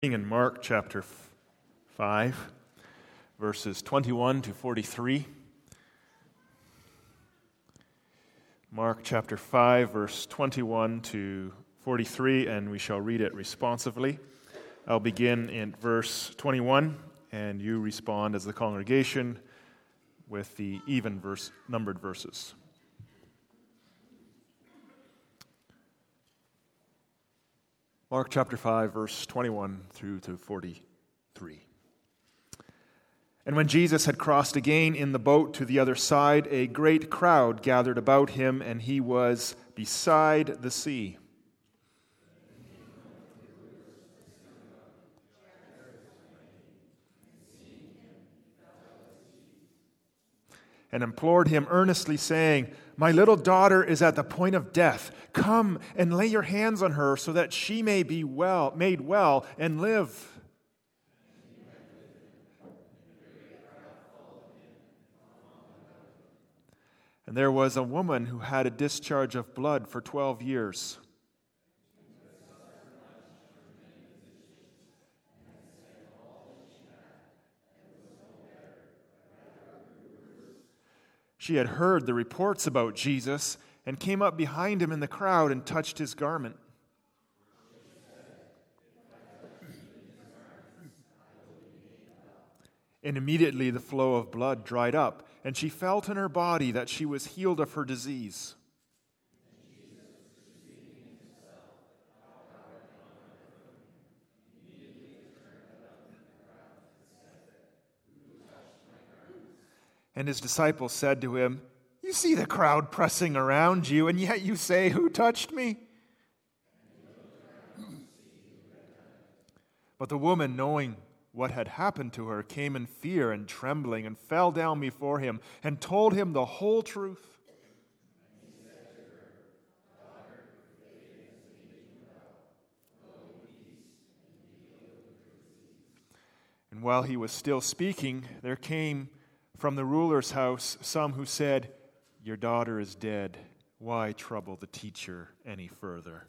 In Mark chapter 5, verses 21 to 43. Mark chapter 5, verse 21 to 43, and we shall read it responsively. I'll begin in verse 21, and you respond as the congregation with the numbered verses. Mark chapter 5, verse 21 through to 43. And when Jesus had crossed again in the boat to the other side, a great crowd gathered about him, and he was beside the sea. And implored him earnestly, saying, "My little daughter is at the point of death. Come and lay your hands on her, so that she may be made well and live." And there was a woman who had a discharge of blood for 12 years. She had heard the reports about Jesus and came up behind him in the crowd and touched his garment. And immediately the flow of blood dried up, and she felt in her body that she was healed of her disease. And his disciples said to him, "You see the crowd pressing around you, and yet you say, 'Who touched me?'" But the woman, knowing what had happened to her, came in fear and trembling and fell down before him and told him the whole truth. And while he was still speaking, there came from the ruler's house some who said, "Your daughter is dead. Why trouble the teacher any further?"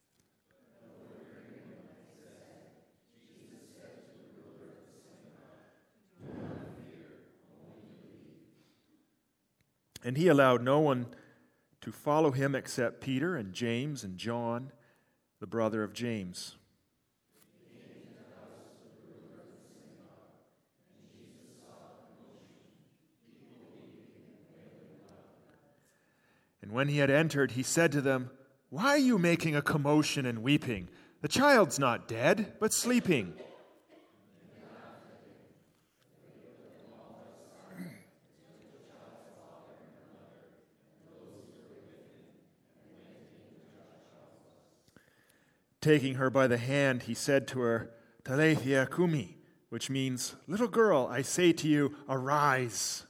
And he allowed no one to follow him except Peter and James and John, the brother of James. And when he had entered, he said to them, "Why are you making a commotion and weeping? The child's not dead, but sleeping." Taking her by the hand, he said to her, "Taleithia kumi," which means, "Little girl, I say to you, arise."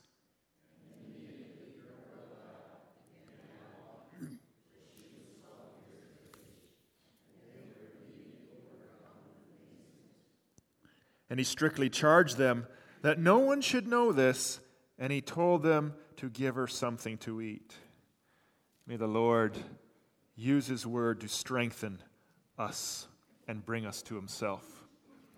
And he strictly charged them that no one should know this, and he told them to give her something to eat. May the Lord use his word to strengthen us and bring us to himself.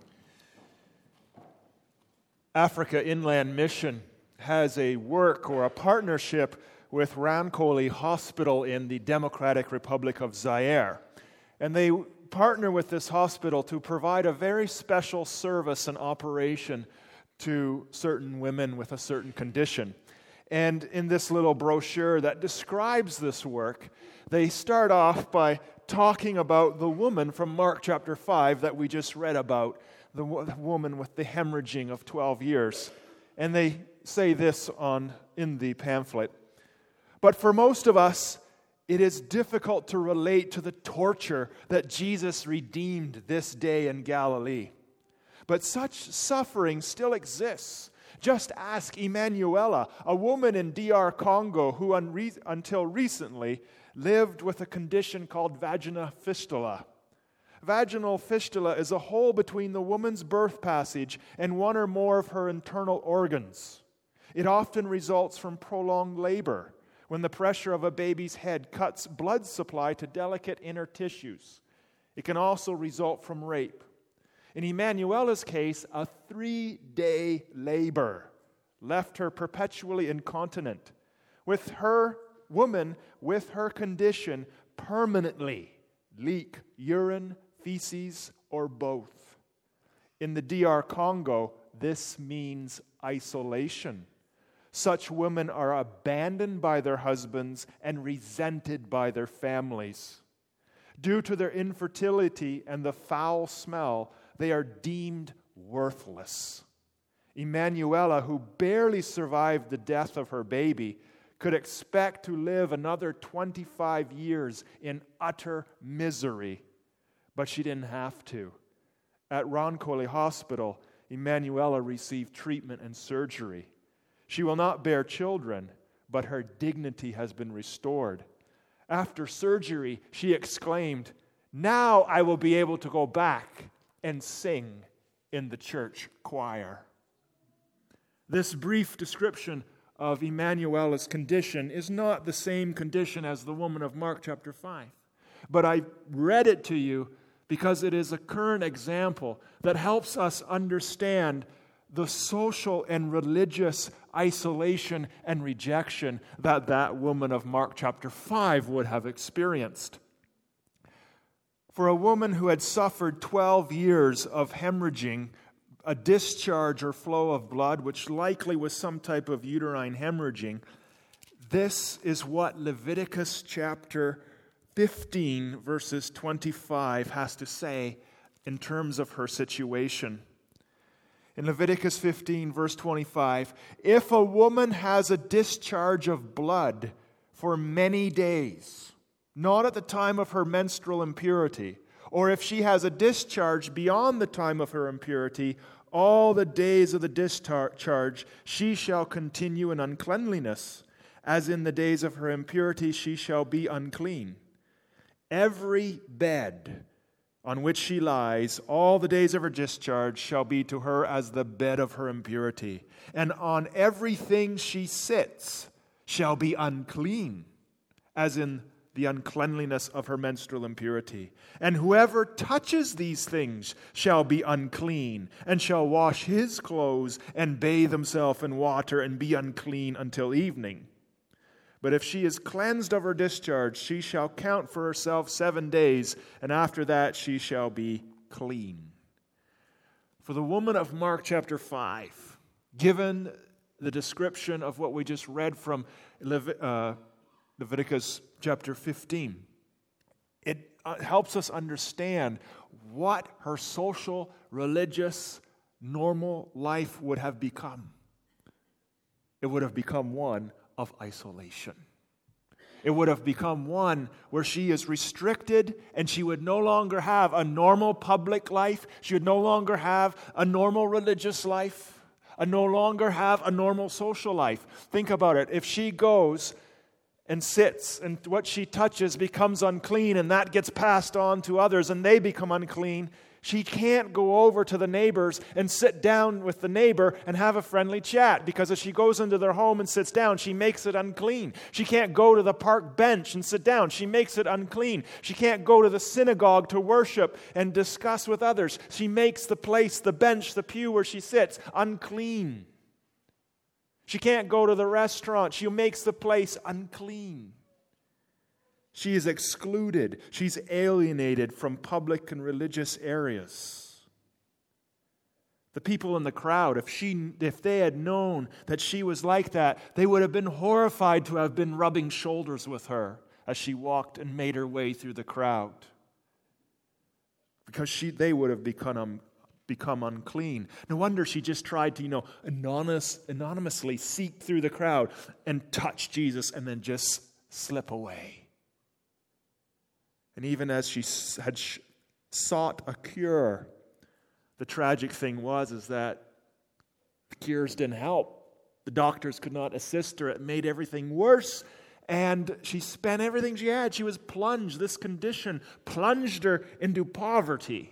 Africa Inland Mission has a work or a partnership with Rankoli Hospital in the Democratic Republic of Zaire. And they partner with this hospital to provide a very special service and operation to certain women with a certain condition. And in this little brochure that describes this work, they start off by talking about the woman from Mark chapter 5 that we just read about, the woman with the hemorrhaging of 12 years. And they say this in the pamphlet: "But for most of us, it is difficult to relate to the torture that Jesus redeemed this day in Galilee. But such suffering still exists. Just ask Emanuela, a woman in DR Congo who until recently lived with a condition called vaginal fistula. Vaginal fistula is a hole between the woman's birth passage and one or more of her internal organs. It often results from prolonged labor, when the pressure of a baby's head cuts blood supply to delicate inner tissues. It can also result from rape. In Emanuela's case, a 3-day labor left her perpetually incontinent, with her condition permanently leak urine, feces, or both. In the DR Congo, this means isolation. Such women are abandoned by their husbands and resented by their families. Due to their infertility and the foul smell, they are deemed worthless. Emanuela, who barely survived the death of her baby, could expect to live another 25 years in utter misery, but she didn't have to. At Roncole Hospital, Emanuela received treatment and surgery. She will not bear children, but her dignity has been restored. After surgery, she exclaimed, "Now I will be able to go back and sing in the church choir." This brief description of Emanuela's condition is not the same condition as the woman of Mark chapter 5. But I read it to you because it is a current example that helps us understand the social and religious isolation and rejection that woman of Mark chapter 5 would have experienced. For a woman who had suffered 12 years of hemorrhaging, a discharge or flow of blood, which likely was some type of uterine hemorrhaging, this is what Leviticus chapter 15, verses 25 has to say in terms of her situation. In Leviticus 15, verse 25, if a woman has a discharge of blood for many days, not at the time of her menstrual impurity, or if she has a discharge beyond the time of her impurity, all the days of the discharge she shall continue in uncleanliness. As in the days of her impurity she shall be unclean. Every bed on which she lies, all the days of her discharge shall be to her as the bed of her impurity. And on everything she sits shall be unclean, as in the uncleanliness of her menstrual impurity. And whoever touches these things shall be unclean, and shall wash his clothes, and bathe himself in water, and be unclean until evening. But if she is cleansed of her discharge, she shall count for herself 7 days, and after that she shall be clean. For the woman of Mark chapter 5, given the description of what we just read from Leviticus chapter 15, it helps us understand what her social, religious, normal life would have become. It would have become one of isolation. It would have become one where she is restricted and she would no longer have a normal public life. She would no longer have a normal religious life, no longer have a normal social life. Think about it. If she goes and sits and what she touches becomes unclean and that gets passed on to others and they become unclean, she can't go over to the neighbors and sit down with the neighbor and have a friendly chat, because if she goes into their home and sits down, she makes it unclean. She can't go to the park bench and sit down. She makes it unclean. She can't go to the synagogue to worship and discuss with others. She makes the place, the bench, the pew where she sits unclean. She can't go to the restaurant. She makes the place unclean. She is excluded. She's alienated from public and religious areas. The people in the crowd, if they had known that she was like that, they would have been horrified to have been rubbing shoulders with her as she walked and made her way through the crowd. Because they would have become unclean. No wonder she just tried to, anonymously seek through the crowd and touch Jesus and then just slip away. And even as she had sought a cure, the tragic thing is that the cures didn't help. The doctors could not assist her. It made everything worse. And she spent everything she had. She was plunged. This condition plunged her into poverty.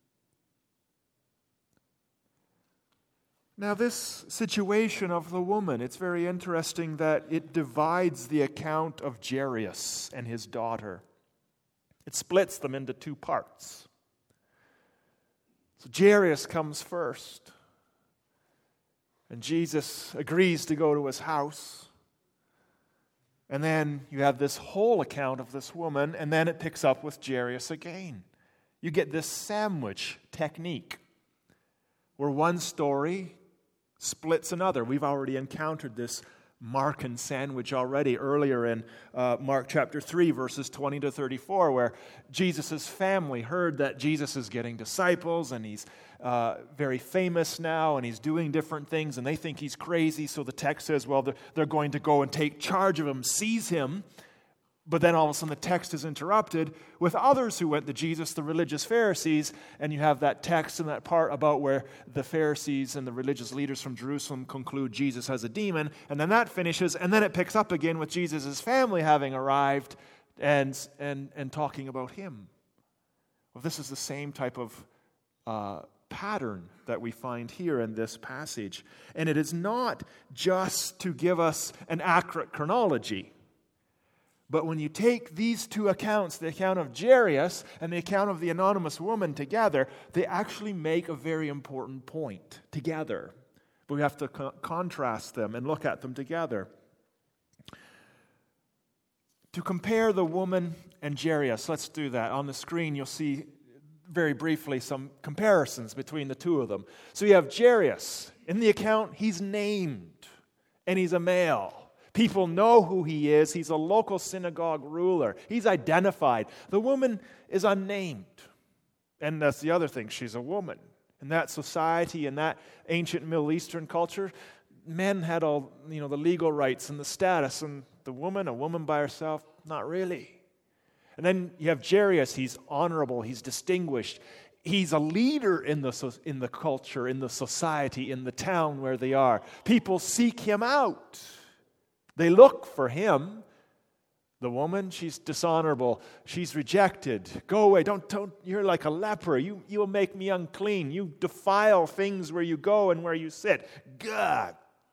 Now, this situation of the woman, it's very interesting that it divides the account of Jairus and his daughter. It splits them into two parts. So Jairus comes first. And Jesus agrees to go to his house. And then you have this whole account of this woman, and then it picks up with Jairus again. You get this sandwich technique, where one story splits another. We've already encountered this Markan sandwich already earlier in Mark chapter 3, verses 20 to 34, where Jesus' family heard that Jesus is getting disciples, and he's very famous now, and he's doing different things, and they think he's crazy, so the text says, well, they're going to go and take charge of him, seize him. But then all of a sudden the text is interrupted with others who went to Jesus, the religious Pharisees, and you have that text and that part about where the Pharisees and the religious leaders from Jerusalem conclude Jesus has a demon, and then that finishes, and then it picks up again with Jesus' family having arrived and talking about him. Well, this is the same type of pattern that we find here in this passage. And it is not just to give us an accurate chronology. But when you take these two accounts, the account of Jairus and the account of the anonymous woman together, they actually make a very important point together. But we have to contrast them and look at them together. To compare the woman and Jairus, let's do that. On the screen you'll see very briefly some comparisons between the two of them. So you have Jairus. In the account, he's named, and he's a male. People know who he is. He's a local synagogue ruler. He's identified. The woman is unnamed. And that's the other thing. She's a woman. In that society, in that ancient Middle Eastern culture, men had all, the legal rights and the status. And the woman, a woman by herself, not really. And then you have Jairus. He's honorable. He's distinguished. He's a leader in the culture, in the society, in the town where they are. People seek him out. They look for him. The woman, she's dishonorable. She's rejected. Go away. Don't. You're like a leper. You will make me unclean. You defile things where you go and where you sit. God.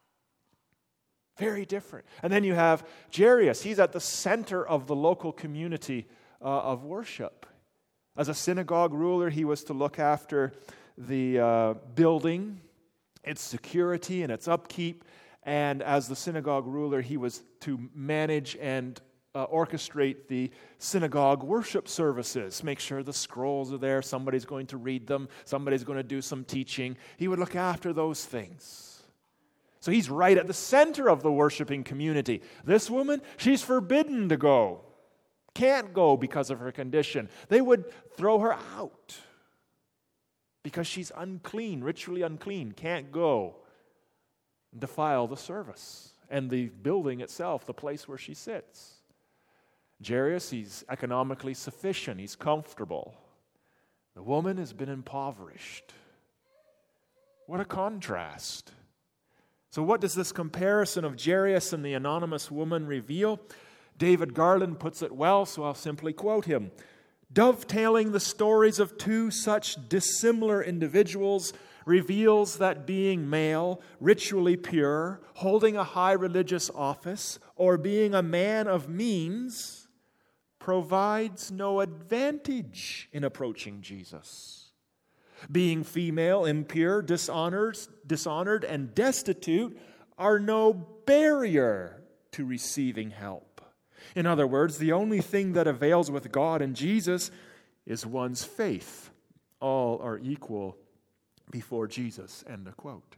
Very different. And then you have Jairus. He's at the center of the local community of worship. As a synagogue ruler, he was to look after the building, its security and its upkeep. And as the synagogue ruler, he was to manage and orchestrate the synagogue worship services. Make sure the scrolls are there. Somebody's going to read them. Somebody's going to do some teaching. He would look after those things. So he's right at the center of the worshiping community. This woman, she's forbidden to go. Can't go because of her condition. They would throw her out because she's unclean, ritually unclean, can't go. Defile the service and the building itself, the place where she sits. Jairus, he's economically sufficient. He's comfortable. The woman has been impoverished. What a contrast. So what does this comparison of Jairus and the anonymous woman reveal? David Garland puts it well, so I'll simply quote him. Dovetailing the stories of two such dissimilar individuals reveals that being male, ritually pure, holding a high religious office, or being a man of means, provides no advantage in approaching Jesus. Being female, impure, dishonored, and destitute are no barrier to receiving help. In other words, the only thing that avails with God and Jesus is one's faith. All are equal before Jesus, end of quote.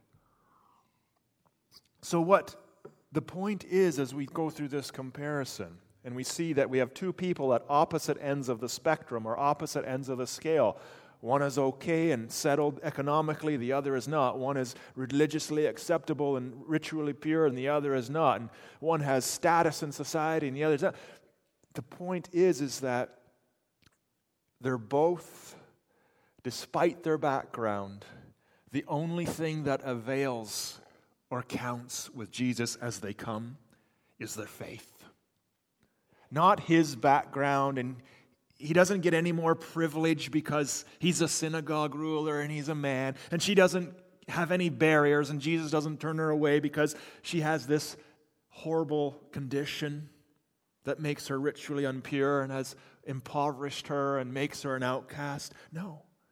So what the point is as we go through this comparison, and we see that we have two people at opposite ends of the spectrum or opposite ends of the scale. One is okay and settled economically, the other is not. One is religiously acceptable and ritually pure, and the other is not. And one has status in society and the other is not. The point is that they're both, despite their background, the only thing that avails or counts with Jesus as they come is their faith. Not his background, and he doesn't get any more privilege because he's a synagogue ruler and he's a man, and she doesn't have any barriers, and Jesus doesn't turn her away because she has this horrible condition that makes her ritually impure and has impoverished her and makes her an outcast. No.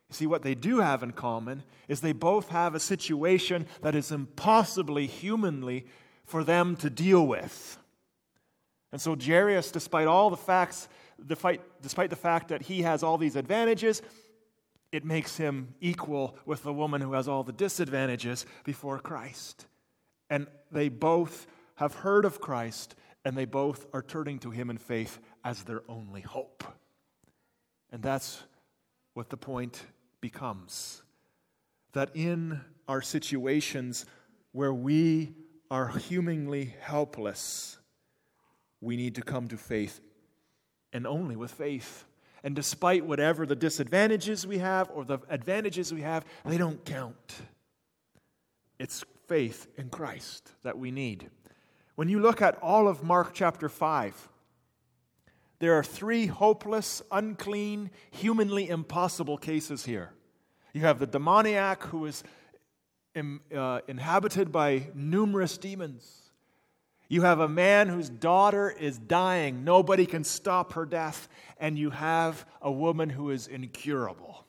You see, what they do have in common is they both have a situation that is impossibly humanly for them to deal with. And so Jairus, despite all the facts, despite the fact that he has all these advantages, it makes him equal with the woman who has all the disadvantages before Christ. And they both have heard of Christ, and they both are turning to him in faith as their only hope. And that's what the point becomes. That in our situations where we are humanly helpless, we need to come to faith, and only with faith. And despite whatever the disadvantages we have or the advantages we have, they don't count. It's faith in Christ that we need. When you look at all of Mark chapter 5, there are 3 hopeless, unclean, humanly impossible cases here. You have the demoniac who is inhabited by numerous demons. You have a man whose daughter is dying. Nobody can stop her death. And you have a woman who is incurable.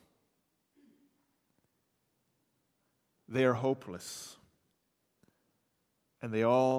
They are hopeless. And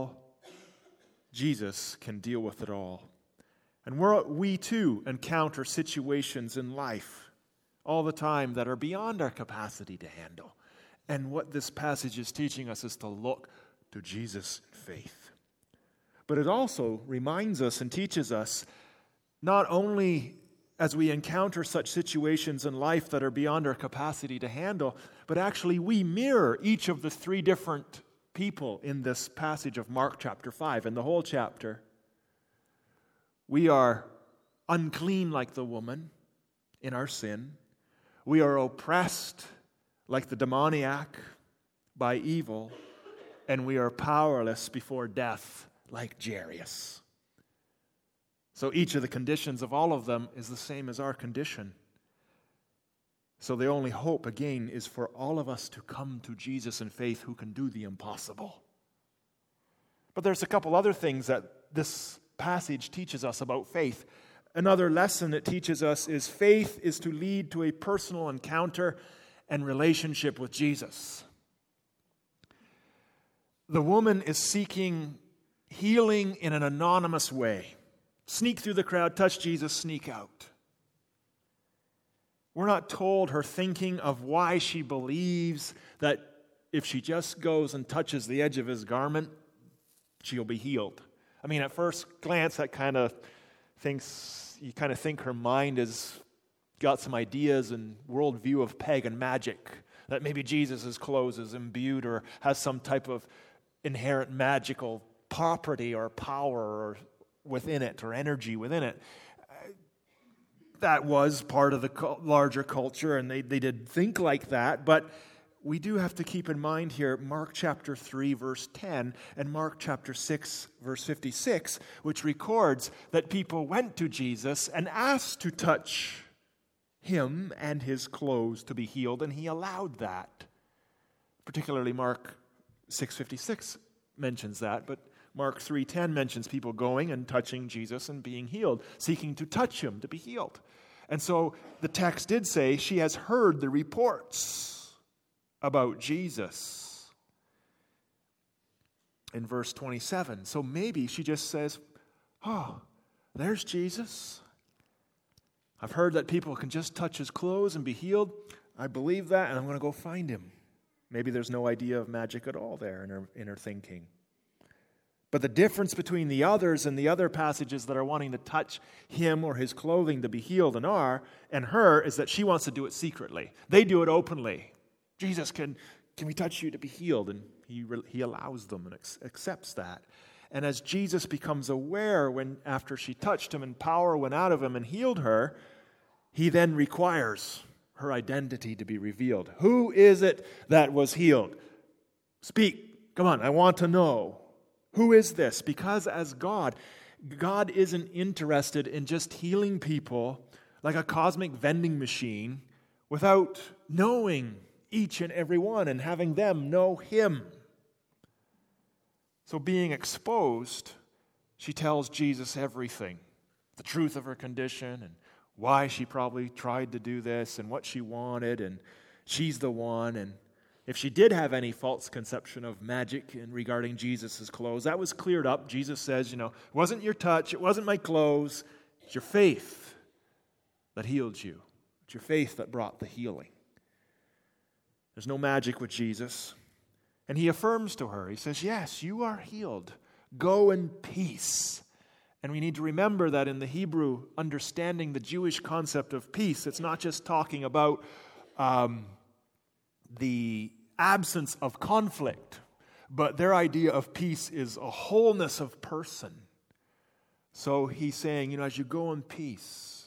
Jesus can deal with it all. And we too encounter situations in life all the time that are beyond our capacity to handle. And what this passage is teaching us is to look to Jesus in faith. But it also reminds us and teaches us, not only as we encounter such situations in life that are beyond our capacity to handle, but actually we mirror each of the 3 different people in this passage of Mark chapter 5 and the whole chapter. We are unclean like the woman in our sin. We are oppressed like the demoniac by evil. And we are powerless before death like Jairus. So each of the conditions of all of them is the same as our condition. So the only hope, again, is for all of us to come to Jesus in faith who can do the impossible. But there's a couple other things that this passage teaches us about faith. Another lesson it teaches us is faith is to lead to a personal encounter and relationship with Jesus. The woman is seeking healing in an anonymous way. Sneak through the crowd, touch Jesus, sneak out. We're not told her thinking of why she believes that if she just goes and touches the edge of his garment, she'll be healed. I mean, at first glance, you kind of think her mind has got some ideas and worldview of pagan magic, that maybe Jesus' clothes is imbued or has some type of inherent magical property or power within it or energy within it. That was part of the larger culture, and they did think like that, but we do have to keep in mind here Mark chapter 3, verse 10, and Mark chapter 6, verse 56, which records that people went to Jesus and asked to touch him and his clothes to be healed, and he allowed that. Particularly Mark 6:56 mentions that, but Mark 3:10 mentions people going and touching Jesus and being healed, seeking to touch him to be healed. And so the text did say she has heard the reports about Jesus in verse 27. So maybe she just says, oh, there's Jesus. I've heard that people can just touch his clothes and be healed. I believe that, and I'm going to go find him. Maybe there's no idea of magic at all there in her thinking. But the difference between the others and the other passages that are wanting to touch him or his clothing to be healed and her is that she wants to do it secretly. They do it openly. Jesus, can we touch you to be healed? And he allows them and accepts that. And as Jesus becomes aware after she touched him and power went out of him and healed her, he then requires her identity to be revealed. Who is it that was healed? Speak. Come on, I want to know. Who is this? Because as God isn't interested in just healing people like a cosmic vending machine without knowing each and every one and having them know him. So being exposed, she tells Jesus everything, the truth of her condition and why she probably tried to do this and what she wanted, and she's the one. And if she did have any false conception of magic in regarding Jesus' clothes, that was cleared up. Jesus says, it wasn't your touch, it wasn't my clothes, it's your faith that healed you. It's your faith that brought the healing. There's no magic with Jesus. And he affirms to her, he says, yes, you are healed. Go in peace. And we need to remember that in the Hebrew, understanding the Jewish concept of peace, it's not just talking about the absence of conflict, but their idea of peace is a wholeness of person. So he's saying, as you go in peace,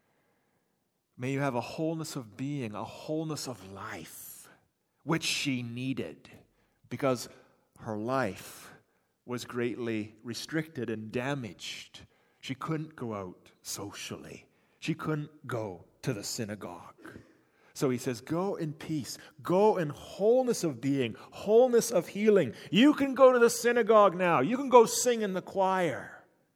may you have a wholeness of being, a wholeness of life, which she needed, because her life was greatly restricted and damaged. She couldn't go out socially. She couldn't go to the synagogue. So he says, go in peace. Go in wholeness of being, wholeness of healing. You can go to the synagogue now. You can go sing in the choir.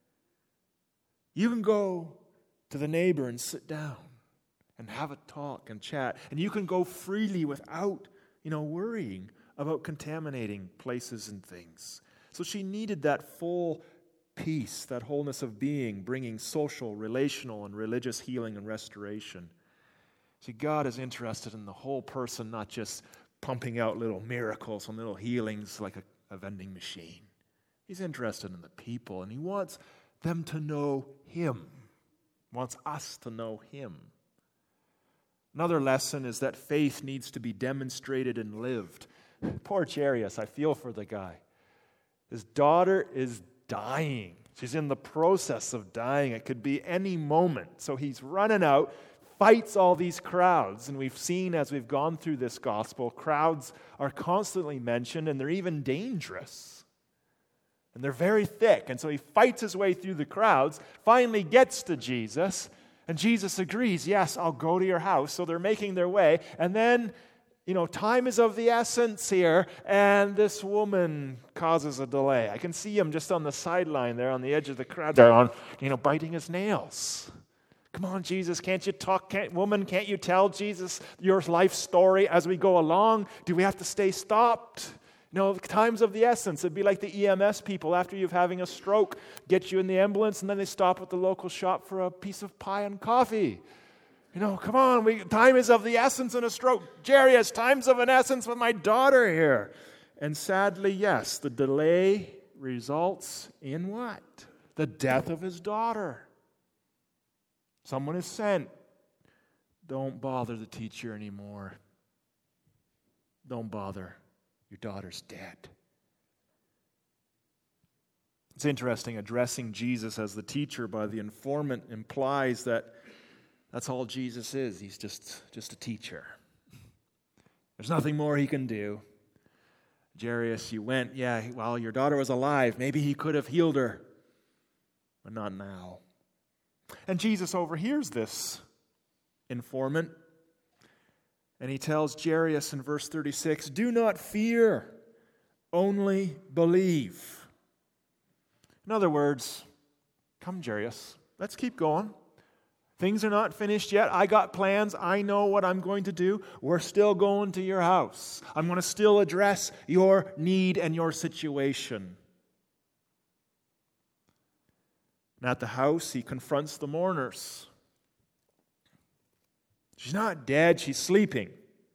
You can go to the neighbor and sit down and have a talk and chat. And you can go freely without, worrying about contaminating places and things. So she needed that full peace, that wholeness of being, bringing social, relational, and religious healing and restoration. See, God is interested in the whole person, not just pumping out little miracles and little healings like a vending machine. He's interested in the people, and he wants them to know him. He wants us to know him. Another lesson is that faith needs to be demonstrated and lived. Poor Jairus, I feel for the guy. His daughter is dying. She's in the process of dying. It could be any moment. So he's running out, fights all these crowds. And we've seen as we've gone through this gospel, crowds are constantly mentioned, and they're even dangerous. And they're very thick. And so he fights his way through the crowds, finally gets to Jesus, and Jesus agrees, yes, I'll go to your house. So they're making their way. And then, time is of the essence here, and this woman causes a delay. I can see him just on the sideline there on the edge of the crowd there, biting his nails. Come on, Jesus, can't you talk? Woman, can't you tell Jesus your life story as we go along? Do we have to stay stopped? Time's of the essence. It'd be like the EMS people after you're having a stroke, get you in the ambulance, and then they stop at the local shop for a piece of pie and coffee. Come on, time is of the essence in a stroke. Jairus, time's of an essence with my daughter here. And sadly, yes, the delay results in what? The death of his daughter. Someone is sent. Don't bother the teacher anymore. Don't bother. Your daughter's dead. It's interesting, addressing Jesus as the teacher by the informant implies that that's all Jesus is. He's just a teacher. There's nothing more he can do. Jairus, you went, while your daughter was alive, maybe he could have healed her, but not now. And Jesus overhears this informant, and he tells Jairus in verse 36, do not fear, only believe. In other words, come Jairus, let's keep going. Things are not finished yet. I got plans. I know what I'm going to do. We're still going to your house. I'm going to still address your need and your situation. And at the house, he confronts the mourners. She's not dead, she's sleeping.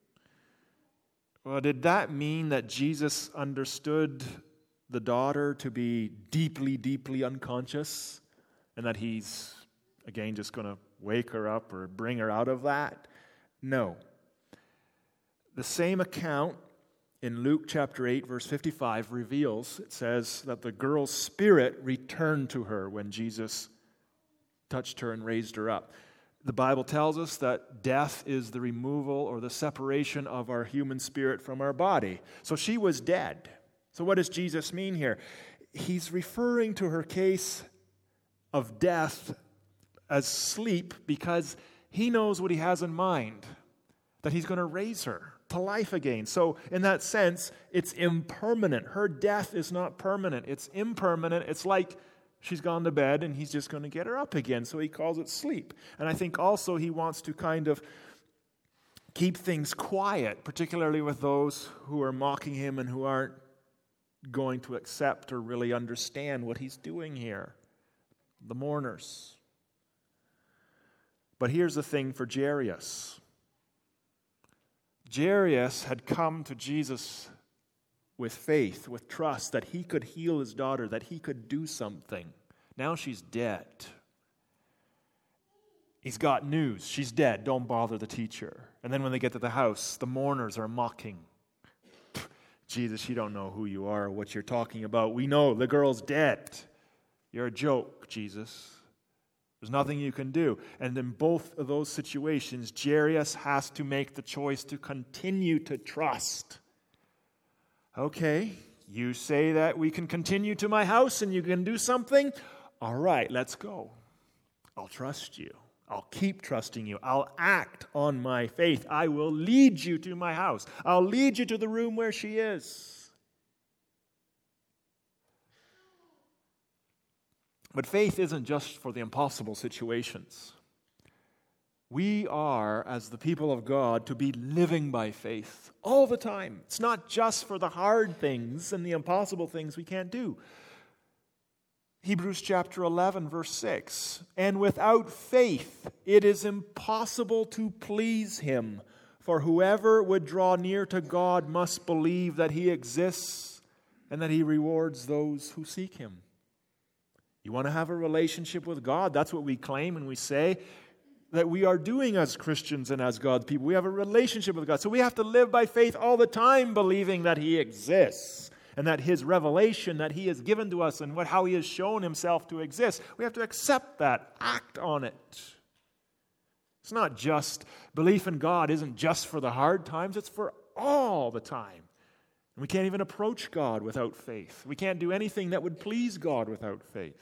Well, did that mean that Jesus understood the daughter to be deeply, deeply unconscious? And that he's, again, just going to wake her up or bring her out of that? No. The same account in Luke chapter 8, verse 55 reveals, it says that the girl's spirit returned to her when Jesus touched her and raised her up. The Bible tells us that death is the removal or the separation of our human spirit from our body. So she was dead. So what does Jesus mean here? He's referring to her case of death as sleep because he knows what he has in mind, that he's going to raise her to life again. So in that sense, it's impermanent. Her death is not permanent. It's impermanent. It's like She's gone to bed, and he's just going to get her up again, so he calls it sleep. And I think also he wants to kind of keep things quiet, particularly with those who are mocking him and who aren't going to accept or really understand what he's doing here, the mourners. But here's the thing for Jairus. Jairus had come to Jesus with faith, with trust that he could heal his daughter, that he could do something. Now she's dead. He's got news. She's dead. Don't bother the teacher. And then when they get to the house, the mourners are mocking. Jesus, you don't know who you are or what you're talking about. We know the girl's dead. You're a joke, Jesus. There's nothing you can do. And in both of those situations, Jairus has to make the choice to continue to trust. Okay, you say that we can continue to my house and you can do something? All right, let's go. I'll trust you. I'll keep trusting you. I'll act on my faith. I will lead you to my house. I'll lead you to the room where she is. But faith isn't just for the impossible situations. We are, as the people of God, to be living by faith all the time. It's not just for the hard things and the impossible things we can't do. Hebrews chapter 11, verse 6. And without faith, it is impossible to please him. For whoever would draw near to God must believe that he exists and that he rewards those who seek him. You want to have a relationship with God? That's what we claim and we say that we are doing as Christians and as God's people. We have a relationship with God. So we have to live by faith all the time, believing that he exists and that his revelation that he has given to us and how he has shown himself to exist, we have to accept that, act on it. It's not just, belief in God isn't just for the hard times, it's for all the time. And we can't even approach God without faith. We can't do anything that would please God without faith.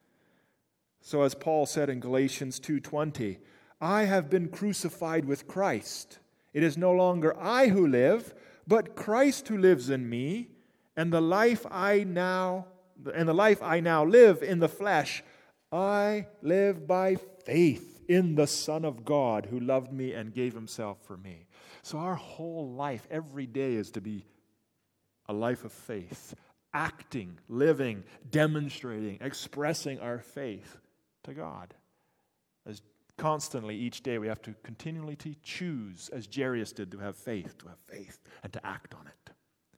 So as Paul said in Galatians 2:20, I have been crucified with Christ. It is no longer I who live, but Christ who lives in me, and the life I now live in the flesh, I live by faith in the Son of God who loved me and gave himself for me. So our whole life, every day, is to be a life of faith, acting, living, demonstrating, expressing our faith to God. As constantly each day we have to continually to choose, as Jairus did, to have faith and to act on it.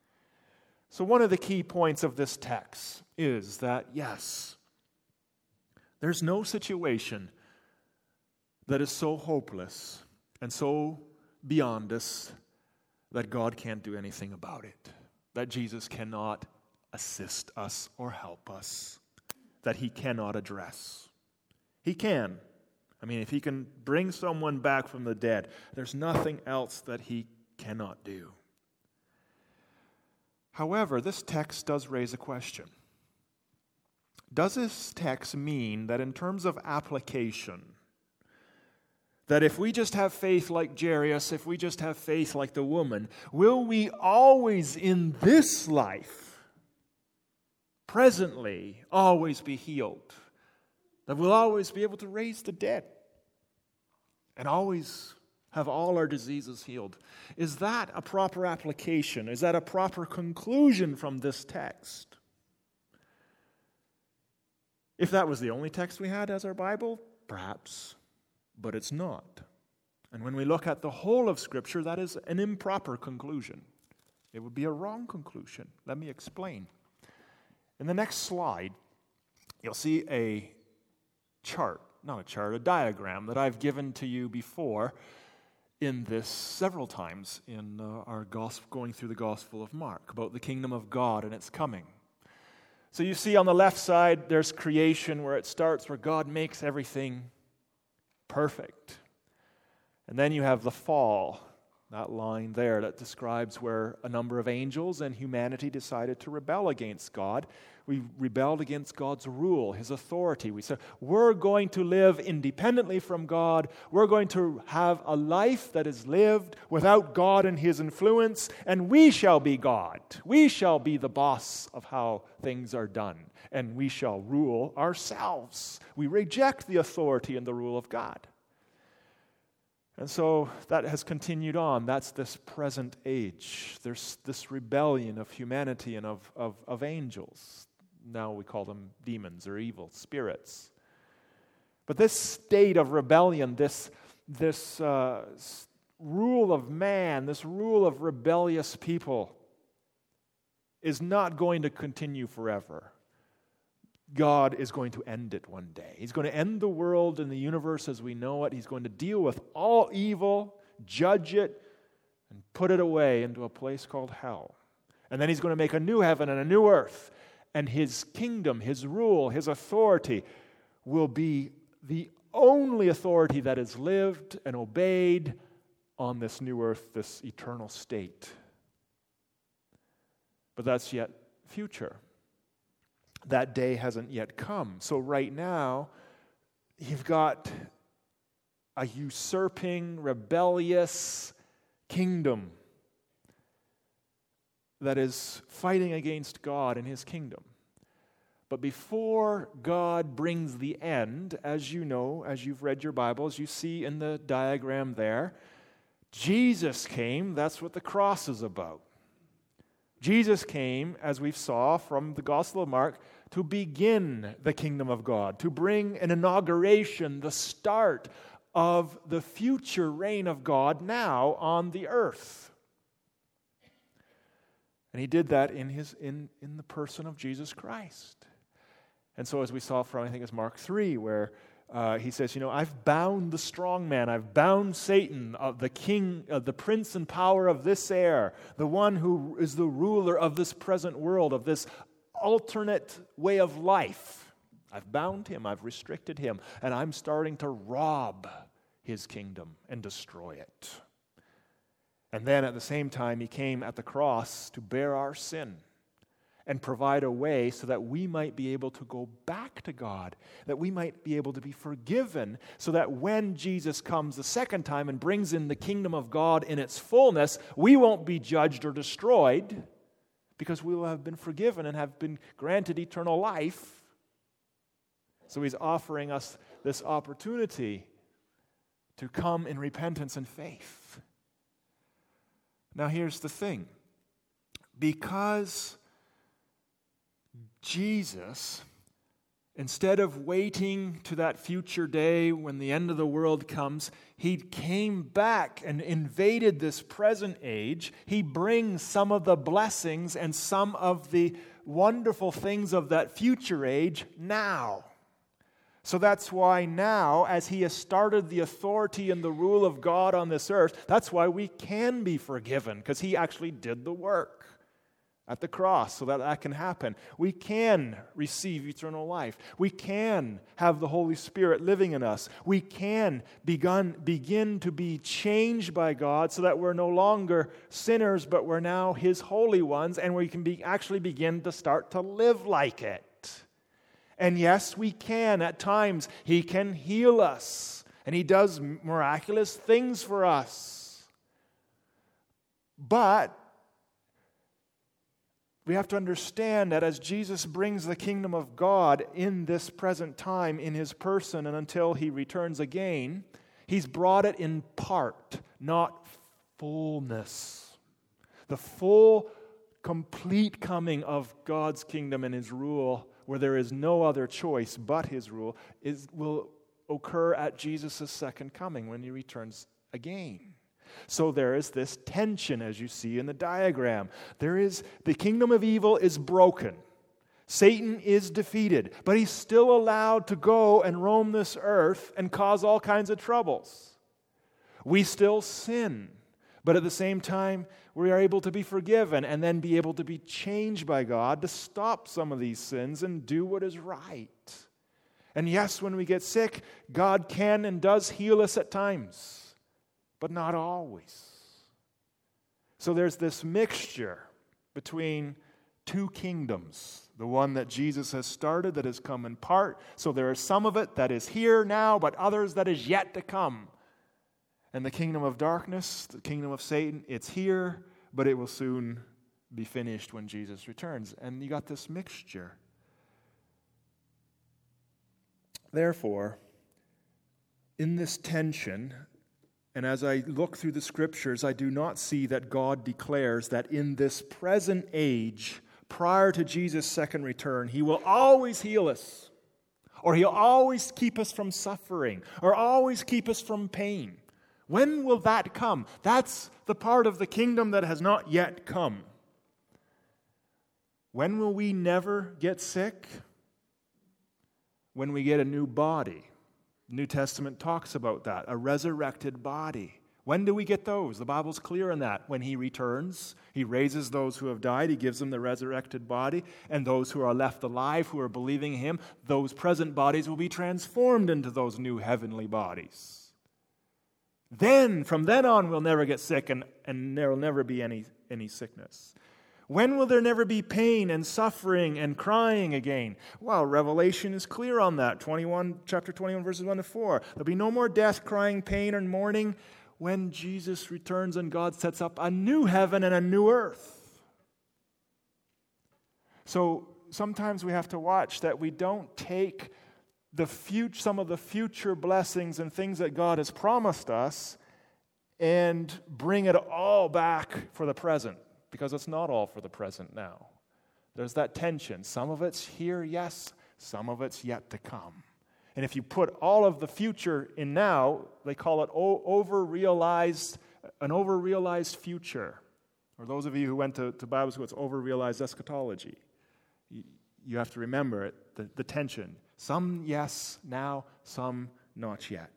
So one of the key points of this text is that, yes, there's no situation that is so hopeless and so beyond us that God can't do anything about it, that Jesus cannot assist us or help us, that he cannot address. He can. I mean, if he can bring someone back from the dead, there's nothing else that he cannot do. However, this text does raise a question. Does this text mean that in terms of application, that if we just have faith like Jairus, if we just have faith like the woman, will we always in this life, presently, always be healed? That we'll always be able to raise the dead and always have all our diseases healed? Is that a proper application? Is that a proper conclusion from this text? If that was the only text we had as our Bible, perhaps, but it's not. And when we look at the whole of Scripture, that is an improper conclusion. It would be a wrong conclusion. Let me explain. In the next slide, you'll see a diagram that I've given to you before in this several times in our gospel, going through the Gospel of Mark, about the kingdom of God and its coming. So you see on the left side, there's creation where it starts, where God makes everything perfect. And then you have the fall, That line there that describes where a number of angels and humanity decided to rebel against God. We rebelled against God's rule, His authority. We said, we're going to live independently from God. We're going to have a life that is lived without God and His influence, and we shall be God. We shall be the boss of how things are done, and we shall rule ourselves. We reject the authority and the rule of God. And so that has continued on. That's this present age. There's this rebellion of humanity and of angels. Now we call them demons or evil spirits. But this state of rebellion, this rule of man, this rule of rebellious people, is not going to continue forever. God is going to end it one day. He's going to end the world and the universe as we know it. He's going to deal with all evil, judge it, and put it away into a place called hell. And then He's going to make a new heaven and a new earth. And His kingdom, His rule, His authority will be the only authority that is lived and obeyed on this new earth, this eternal state. But that's yet future. That day hasn't yet come. So right now, you've got a usurping, rebellious kingdom that is fighting against God and His kingdom. But before God brings the end, as you know, as you've read your Bibles, you see in the diagram there, Jesus came. That's what the cross is about. Jesus came, as we saw from the Gospel of Mark, to begin the kingdom of God, to bring an inauguration, the start of the future reign of God now on the earth. And He did that in the person of Jesus Christ. And so as we saw from, I think it's Mark 3, where He says, I've bound the strong man, I've bound Satan, the king, the prince and power of this air, the one who is the ruler of this present world, of this alternate way of life. I've bound him, I've restricted him, and I'm starting to rob his kingdom and destroy it. And then at the same time, He came at the cross to bear our sin and provide a way so that we might be able to go back to God, that we might be able to be forgiven, so that when Jesus comes the second time and brings in the kingdom of God in its fullness, we won't be judged or destroyed because we will have been forgiven and have been granted eternal life. So He's offering us this opportunity to come in repentance and faith. Now here's the thing. Because Jesus, instead of waiting to that future day when the end of the world comes, He came back and invaded this present age. He brings some of the blessings and some of the wonderful things of that future age now. So that's why now, as He has started the authority and the rule of God on this earth, that's why we can be forgiven, because He actually did the work at the cross so that can happen. We can receive eternal life. We can have the Holy Spirit living in us. We can begin to be changed by God so that we're no longer sinners, but we're now His holy ones, and we can actually begin to start to live like it. And yes, we can. At times, He can heal us, and He does miraculous things for us. But we have to understand that as Jesus brings the kingdom of God in this present time in His person and until He returns again, He's brought it in part, not fullness. The full, complete coming of God's kingdom and His rule, where there is no other choice but His rule, will occur at Jesus' second coming when He returns again. So there is this tension, as you see in the diagram. The kingdom of evil is broken. Satan is defeated, but he's still allowed to go and roam this earth and cause all kinds of troubles. We still sin, but at the same time, we are able to be forgiven and then be able to be changed by God to stop some of these sins and do what is right. And yes, when we get sick, God can and does heal us at times, but not always. So there's this mixture between two kingdoms. The one that Jesus has started that has come in part. So there is some of it that is here now, but others that is yet to come. And the kingdom of darkness, the kingdom of Satan, it's here, but it will soon be finished when Jesus returns. And you got this mixture. Therefore, in this tension, and as I look through the scriptures, I do not see that God declares that in this present age, prior to Jesus' second return, He will always heal us, or He'll always keep us from suffering, or always keep us from pain. When will that come? That's the part of the kingdom that has not yet come. When will we never get sick? When we get a new body. The New Testament talks about that, a resurrected body. When do we get those? The Bible's clear on that. When He returns, He raises those who have died. He gives them the resurrected body. And those who are left alive, who are believing in Him, those present bodies will be transformed into those new heavenly bodies. Then, from then on, we'll never get sick and there will never be any sickness. When will there never be pain and suffering and crying again? Well, Revelation is clear on that. Chapter 21, verses 1 to 4. There'll be no more death, crying, pain, and mourning when Jesus returns and God sets up a new heaven and a new earth. So sometimes we have to watch that we don't take some of the future blessings and things that God has promised us and bring it all back for the present, because it's not all for the present now. There's that tension. Some of it's here, yes. Some of it's yet to come. And if you put all of the future in now, they call it an over-realized future. Or those of you who went to Bible school, it's over-realized eschatology. You have to remember it, the tension. Some yes now, some not yet.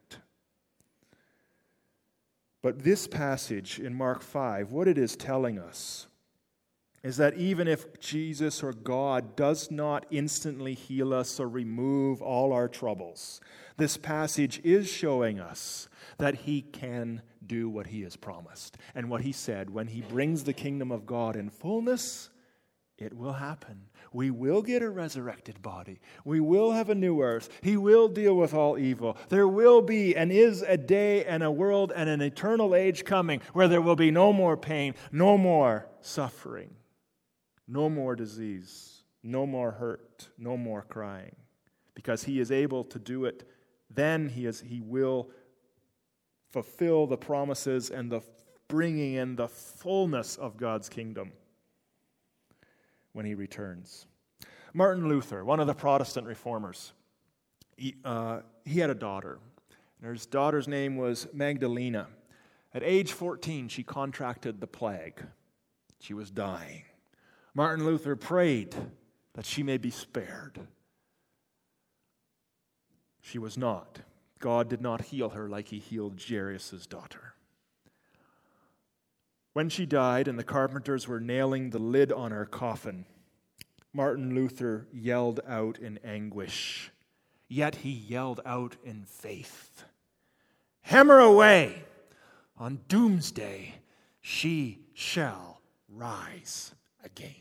But this passage in Mark 5, what it is telling us is that even if Jesus or God does not instantly heal us or remove all our troubles, this passage is showing us that He can do what He has promised. And what He said, when He brings the kingdom of God in fullness, it will happen. We will get a resurrected body. We will have a new earth. He will deal with all evil. There will be and is a day and a world and an eternal age coming where there will be no more pain, no more suffering, no more disease, no more hurt, no more crying. Because He is able to do it, then He will fulfill the promises and the bringing in the fullness of God's kingdom when He returns. Martin Luther, one of the Protestant reformers, he had a daughter. His daughter's name was Magdalena. At age 14, she contracted the plague. She was dying. Martin Luther prayed that she may be spared. She was not. God did not heal her like He healed Jairus' daughter. When she died and the carpenters were nailing the lid on her coffin, Martin Luther yelled out in anguish, yet he yelled out in faith. Hammer away! On doomsday she shall rise again.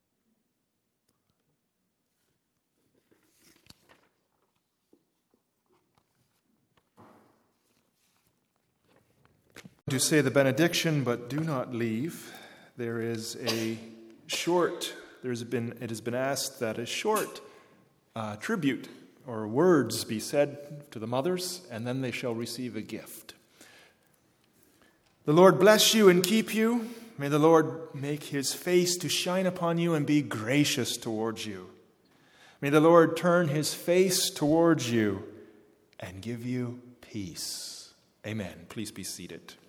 To say the benediction, but do not leave. There is a short, it has been asked that a short tribute or words be said to the mothers, and then they shall receive a gift. The Lord bless you and keep you. May the Lord make His face to shine upon you and be gracious towards you. May the Lord turn His face towards you and give you peace. Amen. Please be seated.